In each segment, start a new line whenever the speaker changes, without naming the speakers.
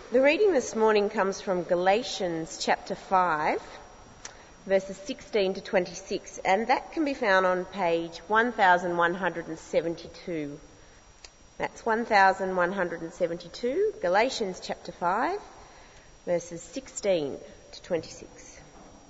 The reading this morning comes from Galatians chapter 5, verses 16 to 26, and that can be found on page 1172. That's 1172, Galatians chapter 5, verses 16 to 26.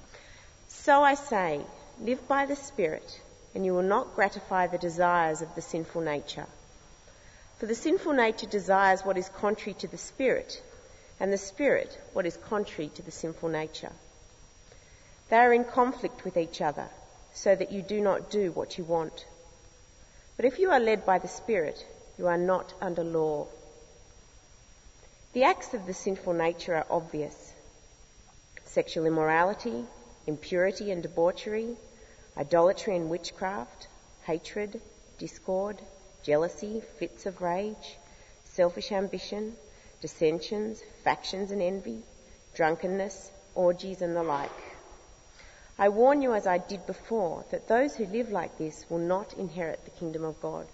So I say, live by the Spirit, and you will not gratify the desires of the sinful nature. For the sinful nature desires what is contrary to the Spirit, and the Spirit what is contrary to the sinful nature. They are in conflict with each other, so that you do not do what you want. But if you are led by the Spirit, you are not under law. The acts of the sinful nature are obvious: sexual immorality, impurity and debauchery, idolatry and witchcraft, hatred, discord, jealousy, fits of rage, selfish ambition, dissensions, factions and envy, drunkenness, orgies and the like. I warn you, as I did before, that those who live like this will not inherit the kingdom of God.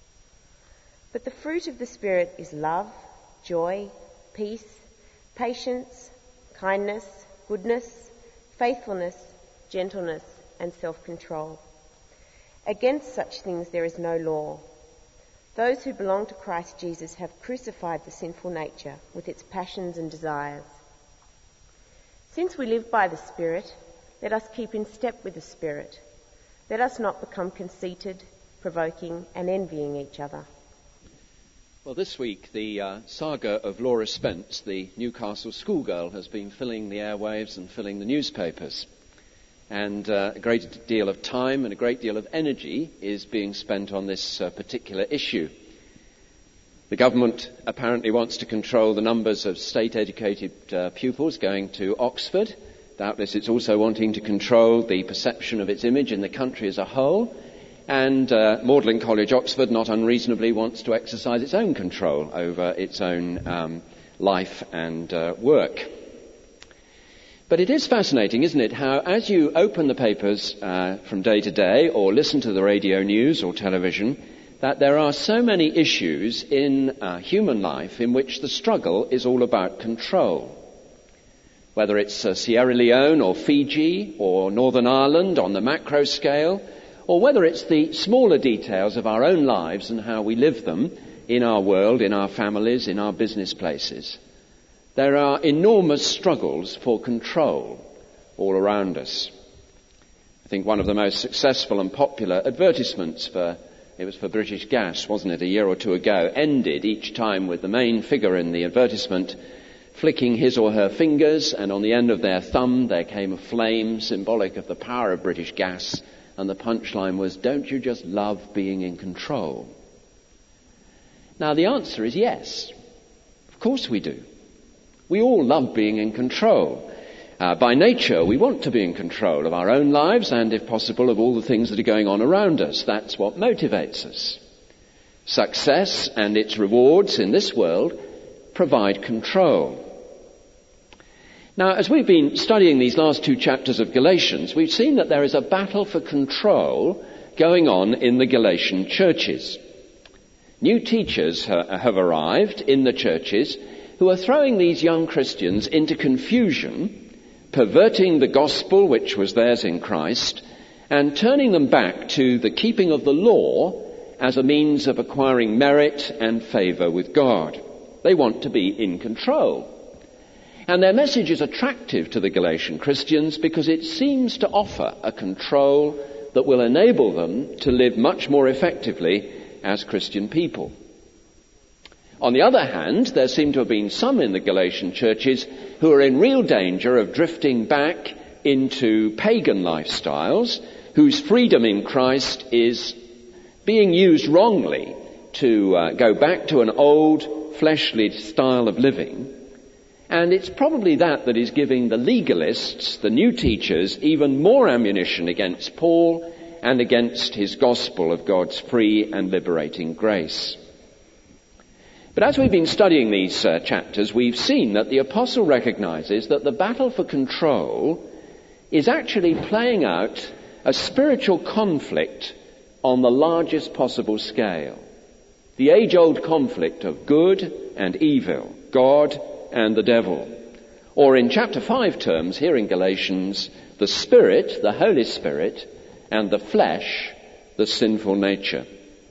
But the fruit of the Spirit is love, joy, peace, patience, kindness, goodness, faithfulness, gentleness and self-control. Against such things there is no law. Those who belong to Christ Jesus have crucified the sinful nature with its passions and desires. Since we live by the Spirit, let us keep in step with the Spirit. Let us not become conceited, provoking and envying each other.
Well, this week the saga of Laura Spence, the Newcastle schoolgirl, has been filling the airwaves and filling the newspapers. And a great deal of time and a great deal of energy is being spent on this particular issue. The government apparently wants to control the numbers of state-educated pupils going to Oxford. Doubtless it's also wanting to control the perception of its image in the country as a whole. And Magdalen College, Oxford, not unreasonably wants to exercise its own control over its own life and work. But it is fascinating, isn't it, how as you open the papers from day to day or listen to the radio news or television, that there are so many issues in human life in which the struggle is all about control. Whether it's Sierra Leone or Fiji or Northern Ireland on the macro scale, or whether it's the smaller details of our own lives and how we live them in our world, in our families, in our business places. There are enormous struggles for control all around us. I think one of the most successful and popular advertisements it was for British Gas, wasn't it, a year or two ago, ended each time with the main figure in the advertisement flicking his or her fingers, and on the end of their thumb there came a flame symbolic of the power of British Gas, and the punchline was, "Don't you just love being in control?" Now the answer is yes. Of course we do. We all love being in control. By nature, we want to be in control of our own lives and, if possible, of all the things that are going on around us. That's what motivates us. Success and its rewards in this world provide control. Now, as we've been studying these last two chapters of Galatians, we've seen that there is a battle for control going on in the Galatian churches. New teachers have arrived in the churches who are throwing these young Christians into confusion, perverting the gospel which was theirs in Christ, and turning them back to the keeping of the law as a means of acquiring merit and favour with God. They want to be in control. And their message is attractive to the Galatian Christians because it seems to offer a control that will enable them to live much more effectively as Christian people. On the other hand, there seem to have been some in the Galatian churches who are in real danger of drifting back into pagan lifestyles, whose freedom in Christ is being used wrongly to go back to an old fleshly style of living. And it's probably that is giving the legalists, the new teachers, even more ammunition against Paul and against his gospel of God's free and liberating grace. But as we've been studying these chapters, we've seen that the apostle recognizes that the battle for control is actually playing out a spiritual conflict on the largest possible scale. The age-old conflict of good and evil, God and the devil. Or in chapter 5 terms, here in Galatians, the Spirit, the Holy Spirit, and the flesh, the sinful nature.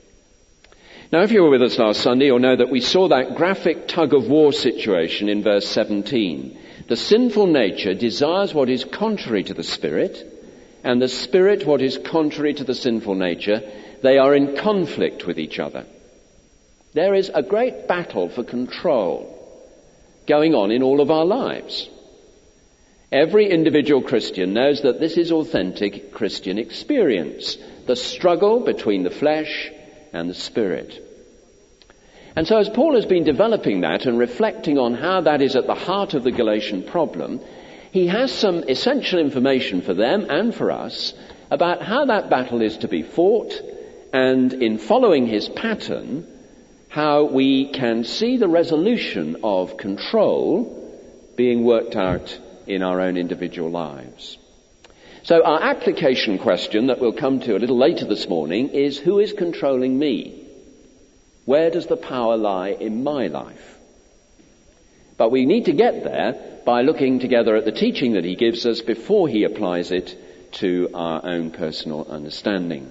Now, if you were with us last Sunday, you'll know that we saw that graphic tug-of-war situation in verse 17. The sinful nature desires what is contrary to the Spirit, and the Spirit what is contrary to the sinful nature. They are in conflict with each other. There is a great battle for control going on in all of our lives. Every individual Christian knows that this is authentic Christian experience, the struggle between the flesh and the Spirit. And so as Paul has been developing that and reflecting on how that is at the heart of the Galatian problem, he has some essential information for them and for us about how that battle is to be fought, and in following his pattern, how we can see the resolution of control being worked out in our own individual lives. So our application question that we'll come to a little later this morning is, who is controlling me? Where does the power lie in my life? But we need to get there by looking together at the teaching that he gives us before he applies it to our own personal understanding.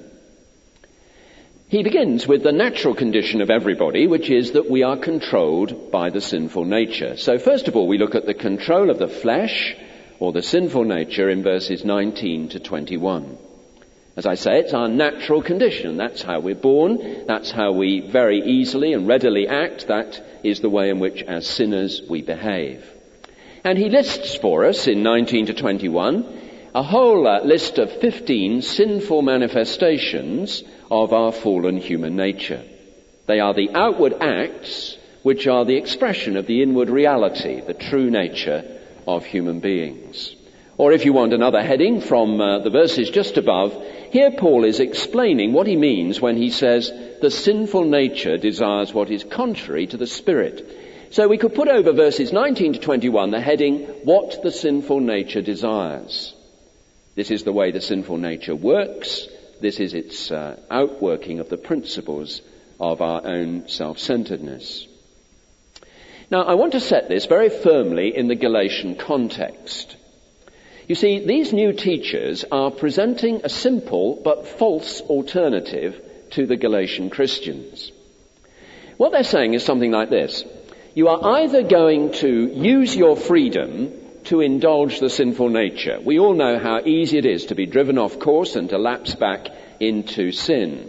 He begins with the natural condition of everybody, which is that we are controlled by the sinful nature. So first of all, we look at the control of the flesh, or the sinful nature, in verses 19 to 21. As I say, it's our natural condition. That's how we're born. That's how we very easily and readily act. That is the way in which, as sinners, we behave. And he lists for us, in 19 to 21, a whole list of 15 sinful manifestations of our fallen human nature. They are the outward acts which are the expression of the inward reality, the true nature of human beings. Or if you want another heading from the verses just above, here Paul is explaining what he means when he says the sinful nature desires what is contrary to the Spirit. So we could put over verses 19 to 21 the heading, what the sinful nature desires. This is the way the sinful nature works. This is its outworking of the principles of our own self-centeredness. Now, I want to set this very firmly in the Galatian context. You see, these new teachers are presenting a simple but false alternative to the Galatian Christians. What they're saying is something like this. You are either going to use your freedom to indulge the sinful nature. We all know how easy it is to be driven off course and to lapse back into sin.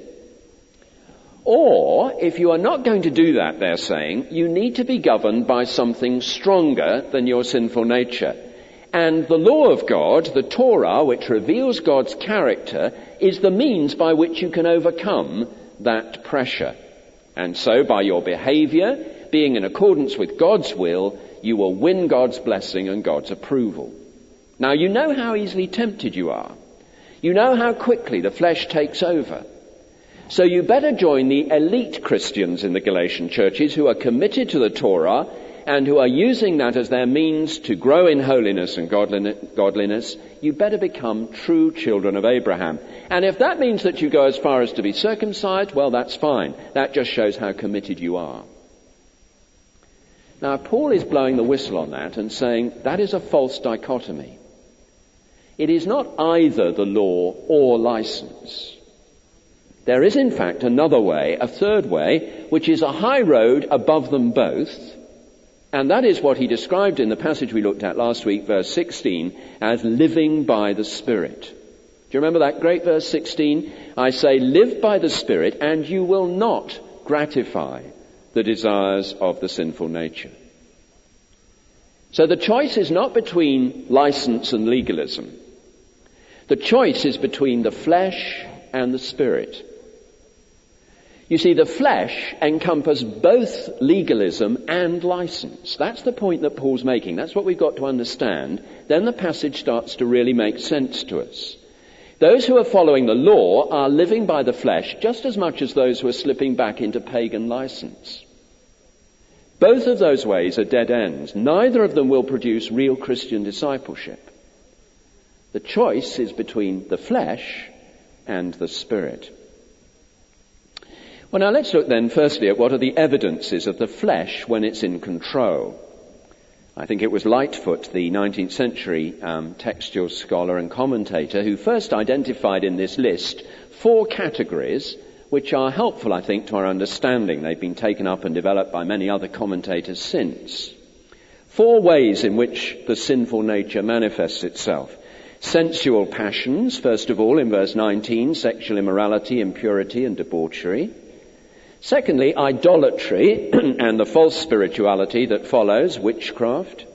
Or, if you are not going to do that, they're saying, you need to be governed by something stronger than your sinful nature. And the law of God, the Torah, which reveals God's character, is the means by which you can overcome that pressure. And so, by your behavior, being in accordance with God's will, you will win God's blessing and God's approval. Now, you know how easily tempted you are. You know how quickly the flesh takes over. So you better join the elite Christians in the Galatian churches who are committed to the Torah and who are using that as their means to grow in holiness and godliness. You better become true children of Abraham. And if that means that you go as far as to be circumcised, well, that's fine. That just shows how committed you are. Now, Paul is blowing the whistle on that and saying that is a false dichotomy. It is not either the law or license. There is, in fact, another way, a third way, which is a high road above them both, and that is what he described in the passage we looked at last week, verse 16, as living by the Spirit. Do you remember that great verse 16? I say, live by the Spirit, and you will not gratify the desires of the sinful nature. So the choice is not between license and legalism. The choice is between the flesh and the Spirit. You see, the flesh encompasses both legalism and license. That's the point that Paul's making. That's what we've got to understand. Then the passage starts to really make sense to us. Those who are following the law are living by the flesh just as much as those who are slipping back into pagan license. Both of those ways are dead ends. Neither of them will produce real Christian discipleship. The choice is between the flesh and the Spirit. Well, now let's look then firstly at what are the evidences of the flesh when it's in control. I think it was Lightfoot, the 19th century textual scholar and commentator, who first identified in this list 4 categories which are helpful, I think, to our understanding. They've been taken up and developed by many other commentators since. 4 ways in which the sinful nature manifests itself. Sensual passions, first of all, in verse 19, sexual immorality, impurity and debauchery. Secondly, idolatry and the false spirituality that follows, witchcraft.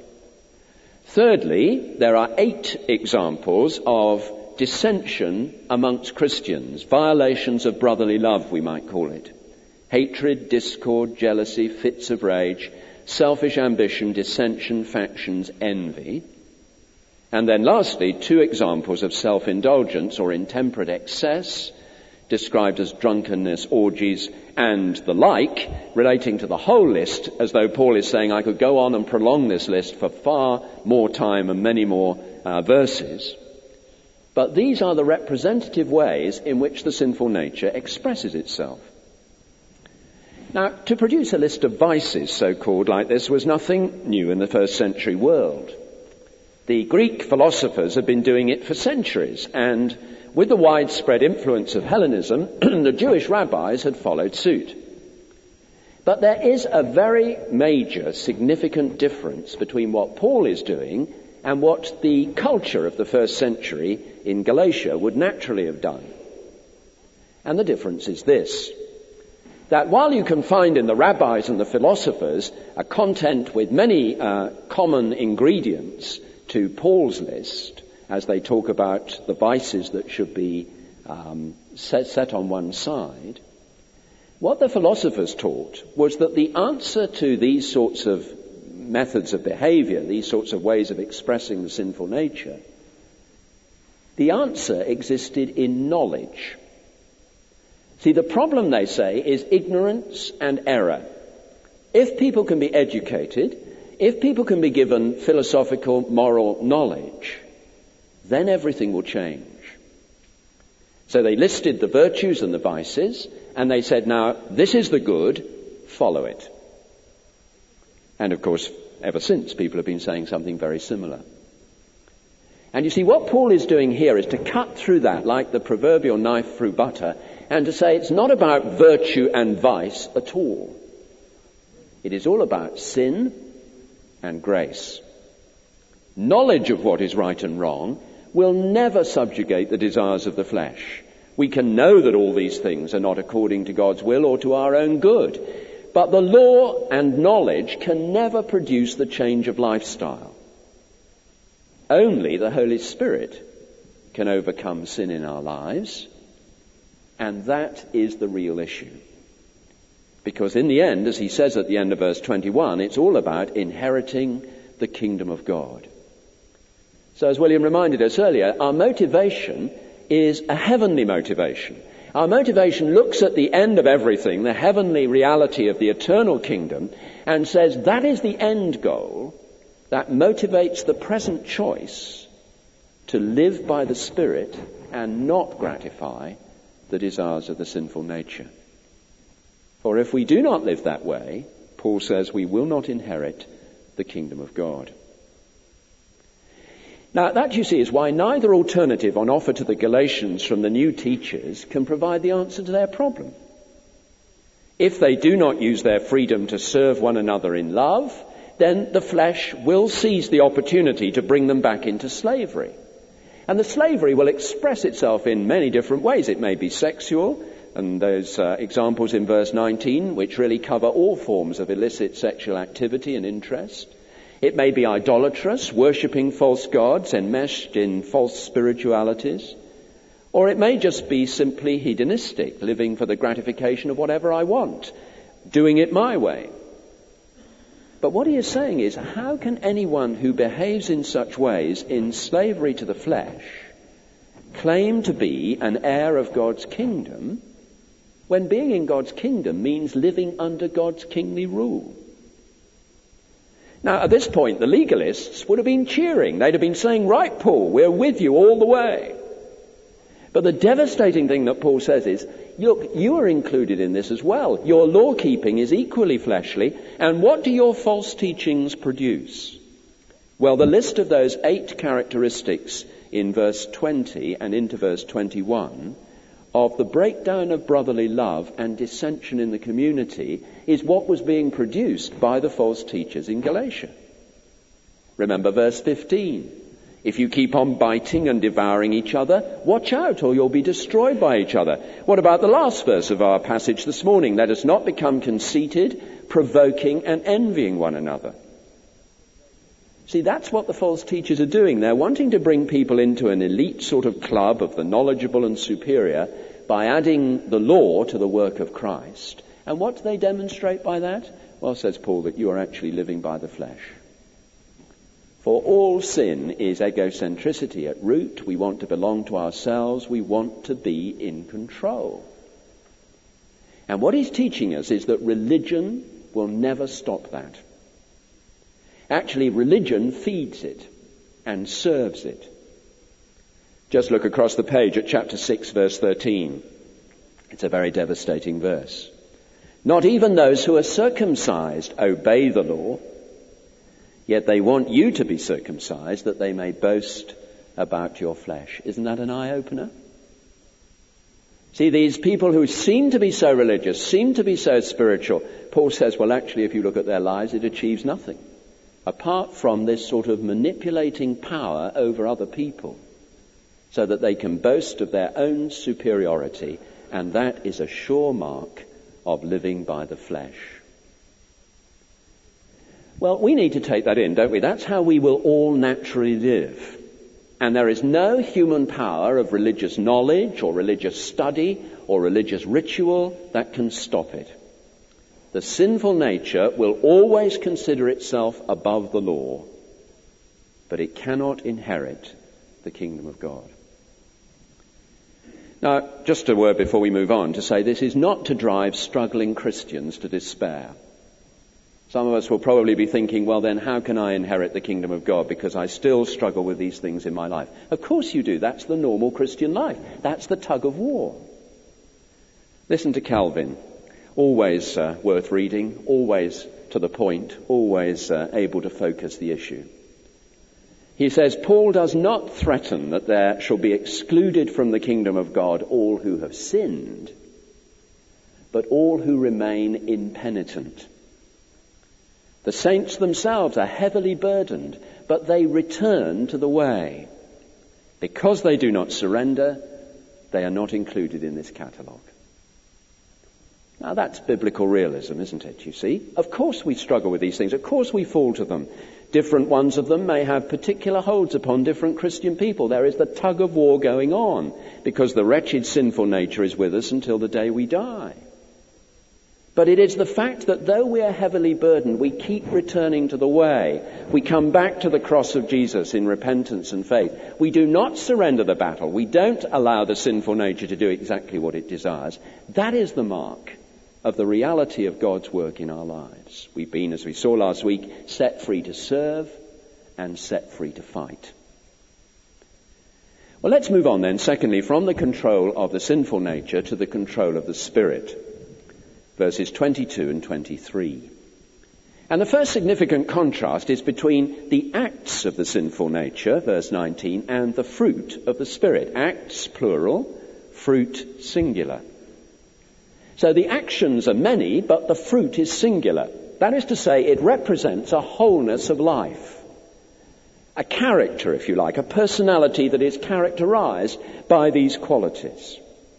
Thirdly, there are 8 examples of dissension amongst Christians, violations of brotherly love, we might call it. Hatred, discord, jealousy, fits of rage, selfish ambition, dissension, factions, envy. And then lastly, 2 examples of self-indulgence or intemperate excess, described as drunkenness, orgies, and the like, relating to the whole list, as though Paul is saying, I could go on and prolong this list for far more time and many more verses. But these are the representative ways in which the sinful nature expresses itself. Now, to produce a list of vices, so-called, like this, was nothing new in the first century world. The Greek philosophers had been doing it for centuries, and with the widespread influence of Hellenism, the Jewish rabbis had followed suit. But there is a very major, significant difference between what Paul is doing and what the culture of the first century in Galatia would naturally have done. And the difference is this, that while you can find in the rabbis and the philosophers a content with many common ingredients to Paul's list, as they talk about the vices that should be set on one side, what the philosophers taught was that the answer to these sorts of methods of behavior, these sorts of ways of expressing the sinful nature, the answer existed in knowledge. See, the problem, they say, is ignorance and error. If people can be educated, if people can be given philosophical, moral knowledge, then everything will change. So they listed the virtues and the vices, and they said, now, this is the good, follow it. And of course, ever since, people have been saying something very similar. And you see, what Paul is doing here is to cut through that like the proverbial knife through butter, and to say it's not about virtue and vice at all. It is all about sin and grace. Knowledge of what is right and wrong will never subjugate the desires of the flesh. We can know that all these things are not according to God's will or to our own good. But the law and knowledge can never produce the change of lifestyle. Only the Holy Spirit can overcome sin in our lives, and that is the real issue. Because in the end, as he says at the end of verse 21, it's all about inheriting the kingdom of God. So as William reminded us earlier, our motivation is a heavenly motivation. Our motivation looks at the end of everything, the heavenly reality of the eternal kingdom, and says that is the end goal that motivates the present choice to live by the Spirit and not gratify the desires of the sinful nature. For if we do not live that way, Paul says we will not inherit the kingdom of God. Now, that, you see, is why neither alternative on offer to the Galatians from the new teachers can provide the answer to their problem. If they do not use their freedom to serve one another in love, then the flesh will seize the opportunity to bring them back into slavery. And the slavery will express itself in many different ways. It may be sexual, and those examples in verse 19, which really cover all forms of illicit sexual activity and interest. It may be idolatrous, worshipping false gods, enmeshed in false spiritualities. Or it may just be simply hedonistic, living for the gratification of whatever I want, doing it my way. But what he is saying is, how can anyone who behaves in such ways in slavery to the flesh claim to be an heir of God's kingdom when being in God's kingdom means living under God's kingly rule? Now, at this point, the legalists would have been cheering. They'd have been saying, right, Paul, we're with you all the way. But the devastating thing that Paul says is, look, you are included in this as well. Your law-keeping is equally fleshly, and what do your false teachings produce? Well, the list of those 8 characteristics in verse 20 and into verse 21 of the breakdown of brotherly love and dissension in the community is what was being produced by the false teachers in Galatia. Remember verse 15. If you keep on biting and devouring each other, watch out or you'll be destroyed by each other. What about the last verse of our passage this morning? Let us not become conceited, provoking and envying one another. See, that's what the false teachers are doing. They're wanting to bring people into an elite sort of club of the knowledgeable and superior by adding the law to the work of Christ. And what do they demonstrate by that? Well, says Paul, that you are actually living by the flesh. For all sin is egocentricity at root. We want to belong to ourselves. We want to be in control. And what he's teaching us is that religion will never stop that. Actually, religion feeds it and serves it. Just look across the page at chapter 6, verse 13. It's a very devastating verse. Not even those who are circumcised obey the law, yet they want you to be circumcised that they may boast about your flesh. Isn't that an eye-opener? See, these people who seem to be so religious, seem to be so spiritual, Paul says, well, actually, if you look at their lives, it achieves nothing apart from this sort of manipulating power over other people so that they can boast of their own superiority, and that is a sure mark of living by the flesh. Well, we need to take that in, don't we? That's how we will all naturally live. And there is no human power of religious knowledge or religious study or religious ritual that can stop it. The sinful nature will always consider itself above the law, but it cannot inherit the kingdom of God. Now, just a word before we move on to say this is not to drive struggling Christians to despair. Some of us will probably be thinking, well then, how can I inherit the kingdom of God because I still struggle with these things in my life? Of course you do. That's the normal Christian life. That's the tug of war. Listen to Calvin. Always worth reading, always to the point, always able to focus the issue. He says, Paul does not threaten that there shall be excluded from the kingdom of God all who have sinned, but all who remain impenitent. The saints themselves are heavily burdened, but they return to the way. Because they do not surrender, they are not included in this catalogue. Now that's biblical realism, isn't it, you see? Of course we struggle with these things. Of course we fall to them. Different ones of them may have particular holds upon different Christian people. There is the tug of war going on because the wretched sinful nature is with us until the day we die. But it is the fact that though we are heavily burdened, we keep returning to the way. We come back to the cross of Jesus in repentance and faith. We do not surrender the battle. We don't allow the sinful nature to do exactly what it desires. That is the mark of the reality of God's work in our lives. We've been, as we saw last week, set free to serve and set free to fight. Well, let's move on then, secondly, from the control of the sinful nature to the control of the Spirit. Verses 22 and 23. And the first significant contrast is between the acts of the sinful nature, verse 19, and the fruit of the Spirit. Acts, plural, fruit, singular. So the actions are many, but the fruit is singular. That is to say, it represents a wholeness of life. A character, if you like, a personality that is characterized by these qualities.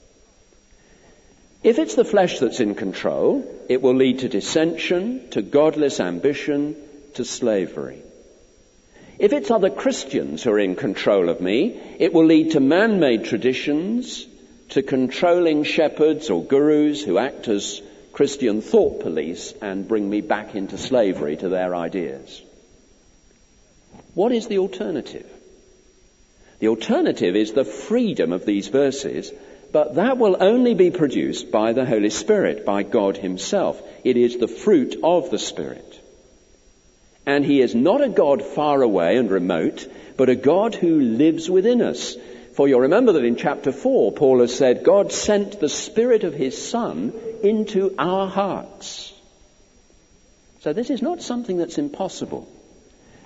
If it's the flesh that's in control, it will lead to dissension, to godless ambition, to slavery. If it's other Christians who are in control of me, it will lead to man-made traditions, to controlling shepherds or gurus who act as Christian thought police and bring me back into slavery to their ideas. What is the alternative? The alternative is the freedom of these verses, but that will only be produced by the Holy Spirit, by God himself. It is the fruit of the Spirit. And he is not a God far away and remote, but a God who lives within us. For you'll remember that in chapter 4, Paul has said, God sent the Spirit of his Son into our hearts. So this is not something that's impossible.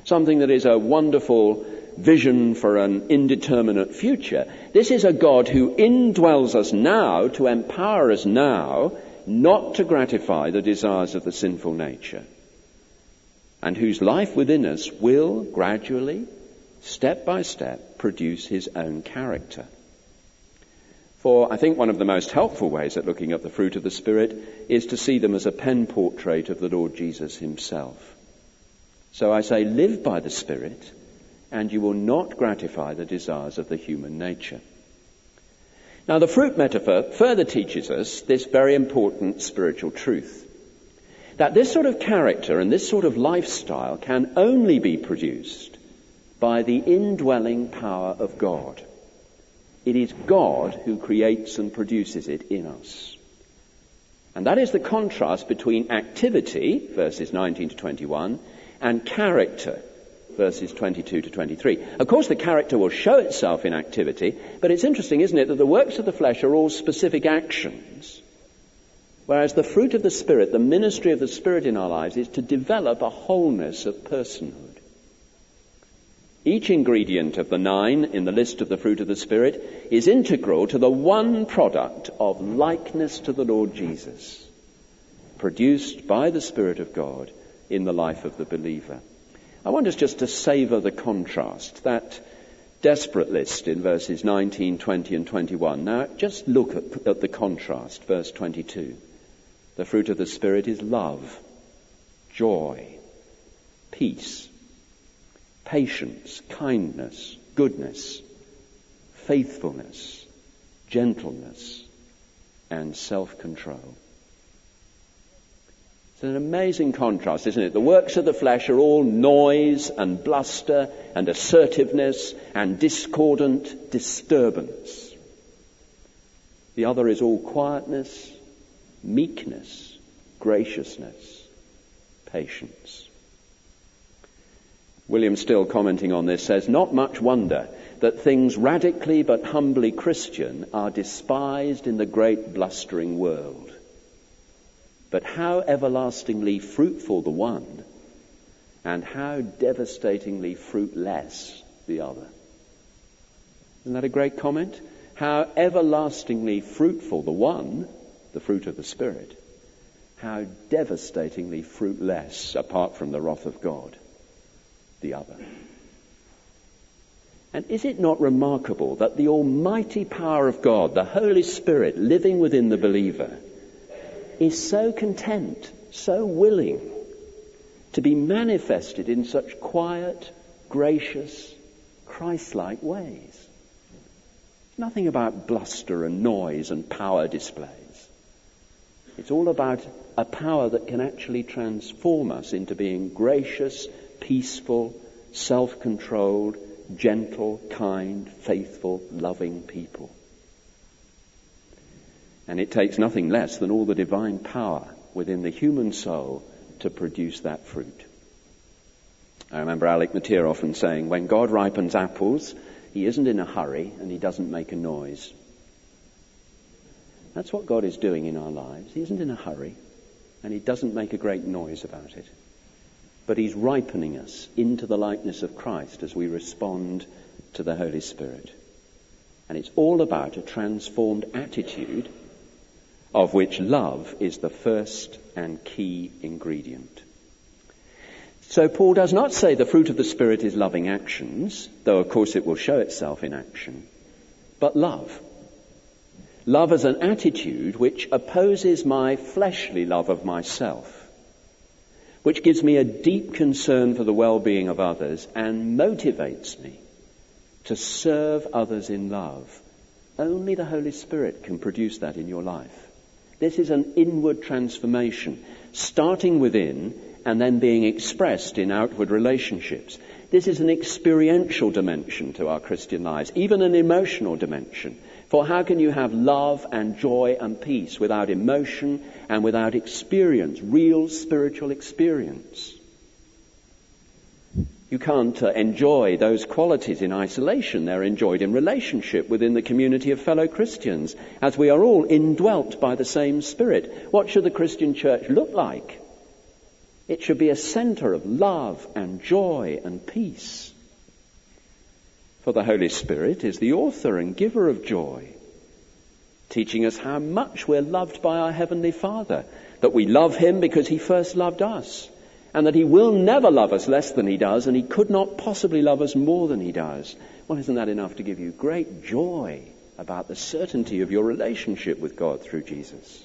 something that is a wonderful vision for an indeterminate future. This is a God who indwells us now to empower us now not to gratify the desires of the sinful nature, and whose life within us will gradually, step by step, produce his own character. For I think one of the most helpful ways at looking at the fruit of the Spirit is to see them as a pen portrait of the Lord Jesus himself. So I say, live by the Spirit, and you will not gratify the desires of the human nature. Now, the fruit metaphor further teaches us this very important spiritual truth, that this sort of character and this sort of lifestyle can only be produced by the indwelling power of God. It is God who creates and produces it in us. And that is the contrast between activity, verses 19 to 21, and character, verses 22 to 23. Of course, the character will show itself in activity, but it's interesting, isn't it, that the works of the flesh are all specific actions, whereas the fruit of the Spirit, the ministry of the Spirit in our lives, is to develop a wholeness of personhood. Each ingredient of the 9 in the list of the fruit of the Spirit is integral to the one product of likeness to the Lord Jesus, produced by the Spirit of God in the life of the believer. I want us just to savour the contrast, that desperate list in verses 19, 20 and 21. Now, just look at the contrast, verse 22. The fruit of the Spirit is love, joy, peace, patience, kindness, goodness, faithfulness, gentleness, and self-control. It's an amazing contrast, isn't it? The works of the flesh are all noise and bluster and assertiveness and discordant disturbance. The other is all quietness, meekness, graciousness, patience. William Still, commenting on this, says, "Not much wonder that things radically but humbly Christian are despised in the great blustering world. But how everlastingly fruitful the one, and how devastatingly fruitless the other." Isn't that a great comment? How everlastingly fruitful the one, the fruit of the Spirit, how devastatingly fruitless, apart from the wrath of God, the other. And is it not remarkable that the almighty power of God, the Holy Spirit living within the believer, is so content, so willing to be manifested in such quiet, gracious, Christ-like ways? Nothing about bluster and noise and power displays. It's all about a power that can actually transform us into being gracious, peaceful, self-controlled, gentle, kind, faithful, loving people. And it takes nothing less than all the divine power within the human soul to produce that fruit. I remember Alec Matier often saying, when God ripens apples, he isn't in a hurry and he doesn't make a noise. That's what God is doing in our lives. He isn't in a hurry and he doesn't make a great noise about it. But he's ripening us into the likeness of Christ as we respond to the Holy Spirit. And it's all about a transformed attitude, of which love is the first and key ingredient. So Paul does not say the fruit of the Spirit is loving actions, though of course it will show itself in action, but love. Love as an attitude which opposes my fleshly love of myself, which gives me a deep concern for the well-being of others and motivates me to serve others in love. Only the Holy Spirit can produce that in your life. This is an inward transformation, starting within and then being expressed in outward relationships. This is an experiential dimension to our Christian lives, even an emotional dimension. For how can you have love and joy and peace without emotion and without experience, real spiritual experience? You can't enjoy those qualities in isolation. They're enjoyed in relationship within the community of fellow Christians, as we are all indwelt by the same Spirit. What should the Christian church look like? It should be a center of love and joy and peace. For the Holy Spirit is the author and giver of joy, teaching us how much we're loved by our Heavenly Father, that we love him because he first loved us, and that he will never love us less than he does, and he could not possibly love us more than he does. Well, isn't that enough to give you great joy about the certainty of your relationship with God through Jesus?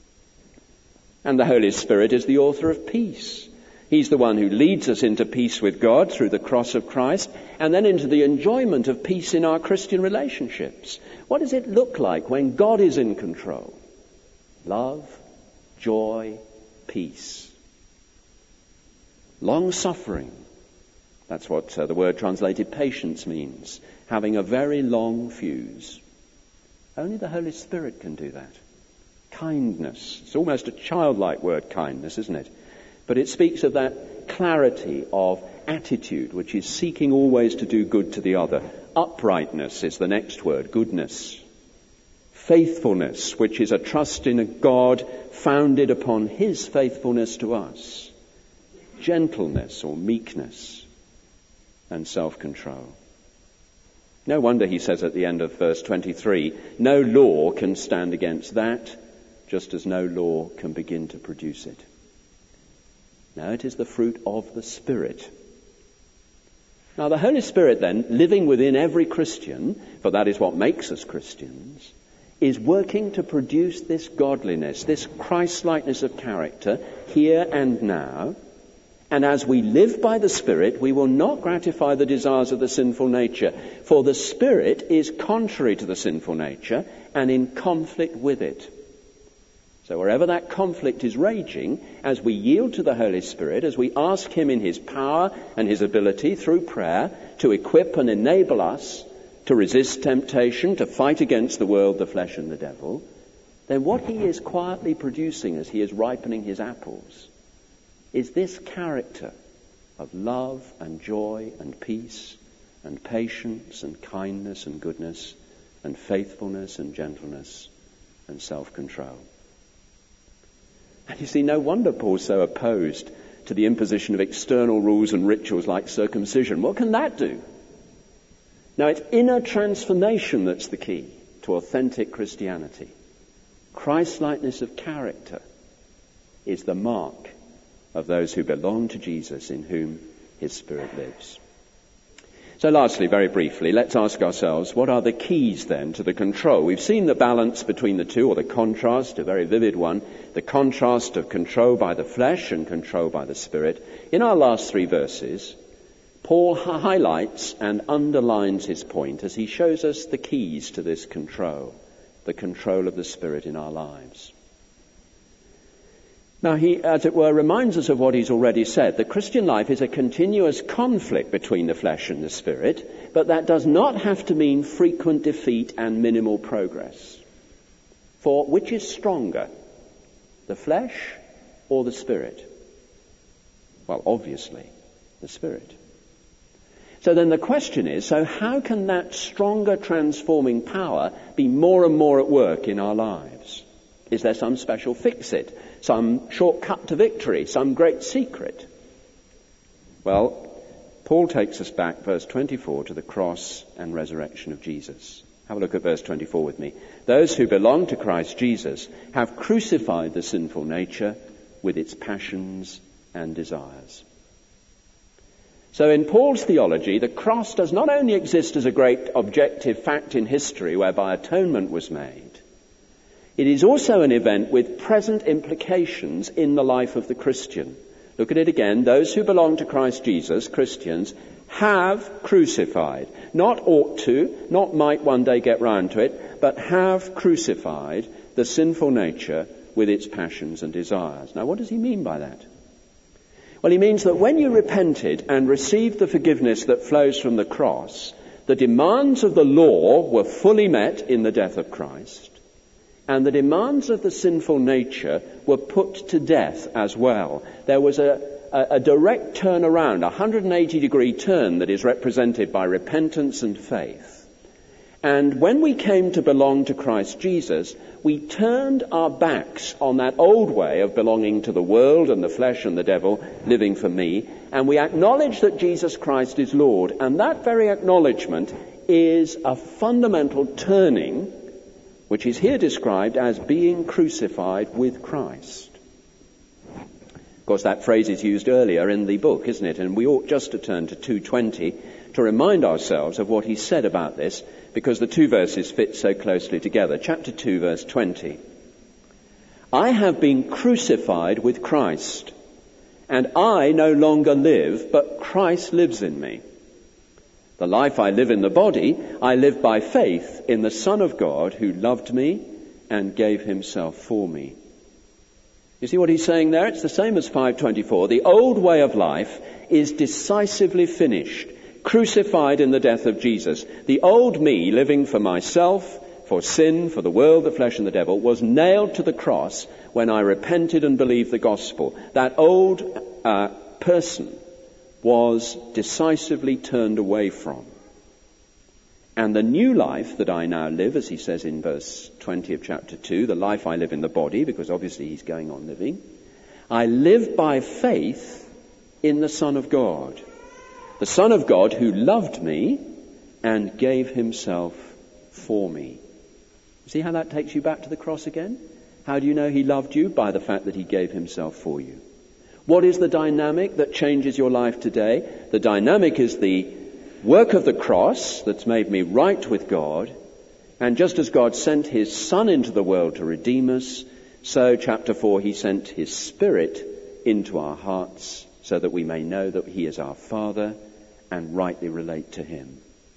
And the Holy Spirit is the author of peace. He's the one who leads us into peace with God through the cross of Christ, and then into the enjoyment of peace in our Christian relationships. What does it look like when God is in control? Love, joy, peace. Long-suffering. That's what the word translated patience means. Having a very long fuse. Only the Holy Spirit can do that. Kindness. It's almost a childlike word, kindness, isn't it? But it speaks of that clarity of attitude, which is seeking always to do good to the other. Uprightness is the next word, goodness. Faithfulness, which is a trust in a God founded upon his faithfulness to us. Gentleness or meekness and self-control. No wonder he says at the end of verse 23, no law can stand against that, just as no law can begin to produce it. Now it is the fruit of the Spirit. Now the Holy Spirit then, living within every Christian, for that is what makes us Christians, is working to produce this godliness, this Christ-likeness of character here and now. And as we live by the Spirit, we will not gratify the desires of the sinful nature. For the Spirit is contrary to the sinful nature and in conflict with it. So wherever that conflict is raging, as we yield to the Holy Spirit, as we ask him in his power and his ability through prayer to equip and enable us to resist temptation, to fight against the world, the flesh and the devil, then what he is quietly producing as he is ripening his apples is this character of love and joy and peace and patience and kindness and goodness and faithfulness and gentleness and self-control. And you see, no wonder Paul's so opposed to the imposition of external rules and rituals like circumcision. What can that do? Now, it's inner transformation that's the key to authentic Christianity. Christ-likeness of character is the mark of those who belong to Jesus, in whom his Spirit lives. So lastly, very briefly, let's ask ourselves, what are the keys then to the control? We've seen the balance between the two, or the contrast, a very vivid one, the contrast of control by the flesh and control by the Spirit. In our last 3 verses, Paul highlights and underlines his point as he shows us the keys to this control, the control of the Spirit in our lives. Now he, as it were, reminds us of what he's already said. The Christian life is a continuous conflict between the flesh and the Spirit, but that does not have to mean frequent defeat and minimal progress. For which is stronger, the flesh or the Spirit? Well, obviously, the Spirit. So then the question is, so how can that stronger transforming power be more and more at work in our lives? Is there some special fix-it, some shortcut to victory, some great secret? Well, Paul takes us back, verse 24, to the cross and resurrection of Jesus. Have a look at verse 24 with me. Those who belong to Christ Jesus have crucified the sinful nature with its passions and desires. So in Paul's theology, the cross does not only exist as a great objective fact in history whereby atonement was made, it is also an event with present implications in the life of the Christian. Look at it again. Those who belong to Christ Jesus, Christians, have crucified. Not ought to, not might one day get round to it, but have crucified the sinful nature with its passions and desires. Now, what does he mean by that? Well, he means that when you repented and received the forgiveness that flows from the cross, the demands of the law were fully met in the death of Christ, and the demands of the sinful nature were put to death as well. There was a direct turnaround, a 180-degree turn that is represented by repentance and faith. And when we came to belong to Christ Jesus, we turned our backs on that old way of belonging to the world and the flesh and the devil, living for me, and we acknowledge that Jesus Christ is Lord. And that very acknowledgement is a fundamental turning, which is here described as being crucified with Christ. Of course, that phrase is used earlier in the book, isn't it? And we ought just to turn to 2:20 to remind ourselves of what he said about this, because the two verses fit so closely together. Chapter 2, verse 20. I have been crucified with Christ, and I no longer live, but Christ lives in me. The life I live in the body, I live by faith in the Son of God who loved me and gave himself for me. You see what he's saying there? It's the same as 5:24. The old way of life is decisively finished, crucified in the death of Jesus. The old me, living for myself, for sin, for the world, the flesh and the devil, was nailed to the cross when I repented and believed the gospel. That old person was decisively turned away from. And the new life that I now live, as he says in verse 20 of chapter 2, the life I live in the body, because obviously he's going on living, I live by faith in the Son of God. The Son of God who loved me and gave himself for me. See how that takes you back to the cross again? How do you know he loved you? By the fact that he gave himself for you. What is the dynamic that changes your life today? The dynamic is the work of the cross that's made me right with God. And just as God sent his Son into the world to redeem us, so, chapter 4, he sent his Spirit into our hearts so that we may know that he is our Father and rightly relate to him.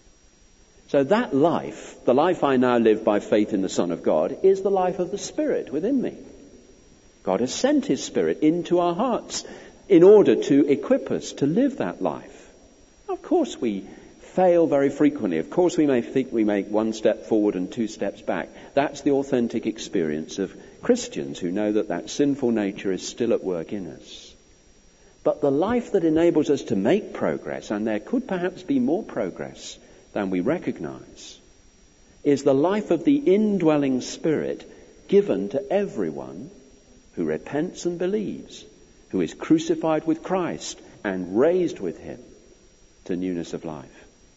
So that life, the life I now live by faith in the Son of God, is the life of the Spirit within me. God has sent his Spirit into our hearts in order to equip us to live that life. Of course we fail very frequently. Of course we may think we make one step forward and two steps back. That's the authentic experience of Christians who know that that sinful nature is still at work in us. But the life that enables us to make progress, and there could perhaps be more progress than we recognize, is the life of the indwelling Spirit given to everyone who repents and believes, who is crucified with Christ and raised with him to newness of life.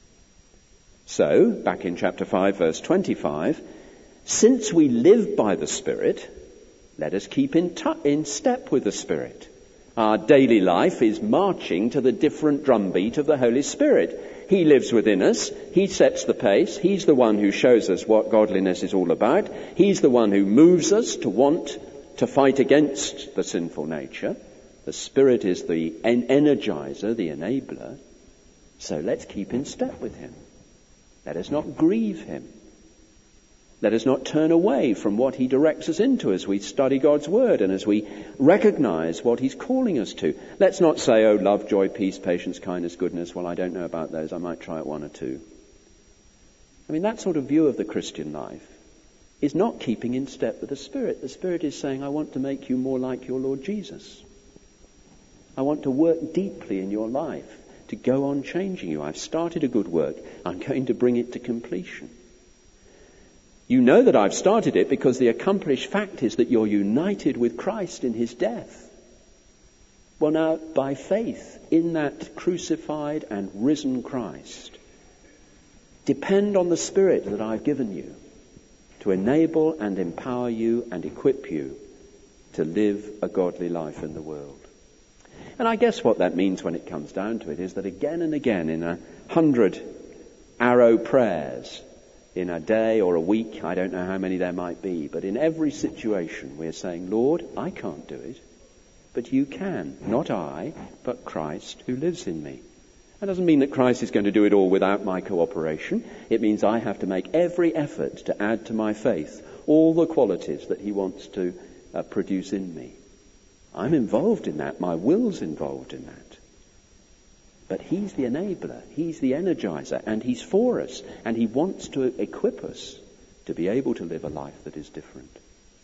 So, back in chapter 5, verse 25, since we live by the Spirit, let us keep in step with the Spirit. Our daily life is marching to the different drumbeat of the Holy Spirit. He lives within us. He sets the pace. He's the one who shows us what godliness is all about. He's the one who moves us to want to fight against the sinful nature. The Spirit is the energizer, the enabler. So let's keep in step with him. Let us not grieve him. Let us not turn away from what he directs us into as we study God's word and as we recognize what he's calling us to. Let's not say, oh, love, joy, peace, patience, kindness, goodness. Well, I don't know about those. I might try it one or two. I mean, that sort of view of the Christian life is not keeping in step with the Spirit. The Spirit is saying, I want to make you more like your Lord Jesus. I want to work deeply in your life to go on changing you. I've started a good work. I'm going to bring it to completion. You know that I've started it because the accomplished fact is that you're united with Christ in his death. Well, now, by faith in that crucified and risen Christ, depend on the Spirit that I've given you to enable and empower you and equip you to live a godly life in the world. And I guess what that means when it comes down to it is that again and again in 100 arrow prayers in a day or a week, I don't know how many there might be, but in every situation we're saying, Lord, I can't do it, but you can. Not I, but Christ who lives in me. That doesn't mean that Christ is going to do it all without my cooperation. It means I have to make every effort to add to my faith all the qualities that he wants to produce in me. I'm involved in that. My will's involved in that. But he's the enabler. He's the energizer. And he's for us. And he wants to equip us to be able to live a life that is different.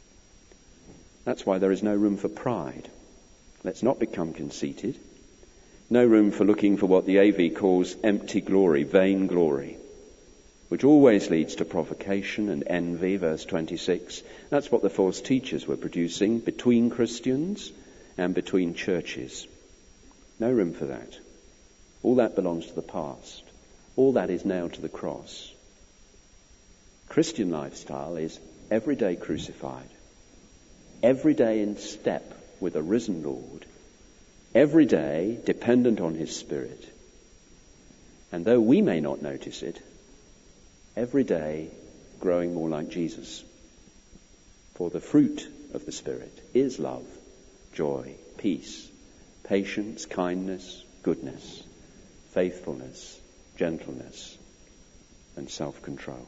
That's why there is no room for pride. Let's not become conceited. No room for looking for what the AV calls empty glory, vain glory.
which always leads to provocation and envy, verse 26. That's what the false teachers were producing between Christians and between churches. No room for that. All that belongs to the past. All that is nailed to the cross. Christian lifestyle is every day crucified, every day in step with a risen Lord, every day dependent on his Spirit. And though we may not notice it, every day growing more like Jesus. For the fruit of the Spirit is love, joy, peace, patience, kindness, goodness, faithfulness, gentleness, and self-control.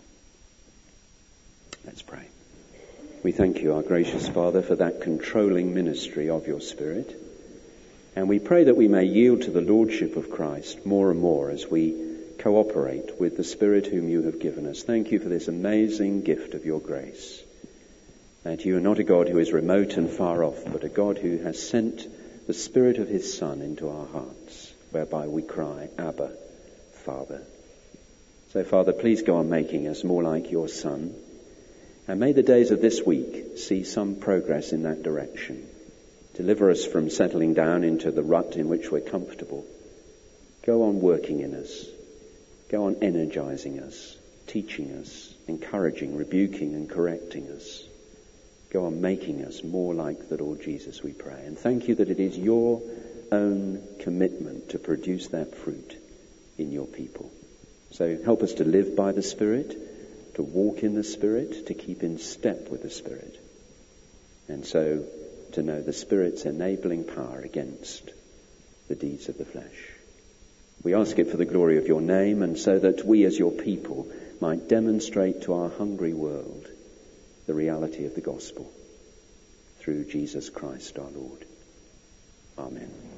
Let's pray. We thank you, our gracious Father, for that controlling ministry of your Spirit. And we pray that we may yield to the Lordship of Christ more and more as we cooperate with the Spirit whom you have given us. Thank you for this amazing gift of your grace. That you are not a God who is remote and far off, but a God who has sent the Spirit of his Son into our hearts, whereby we cry, Abba, Father. So, Father, please go on making us more like your Son. And may the days of this week see some progress in that direction. Deliver us from settling down into the rut in which we're comfortable. Go on working in us. Go on energizing us, teaching us, encouraging, rebuking and correcting us. Go on making us more like the Lord Jesus, we pray. And thank you that it is your own commitment to produce that fruit in your people. So help us to live by the Spirit, to walk in the Spirit, to keep in step with the Spirit. And so to know the Spirit's enabling power against the deeds of the flesh. We ask it for the glory of your name, and so that we as your people might demonstrate to our hungry world the reality of the gospel through Jesus Christ our Lord. Amen.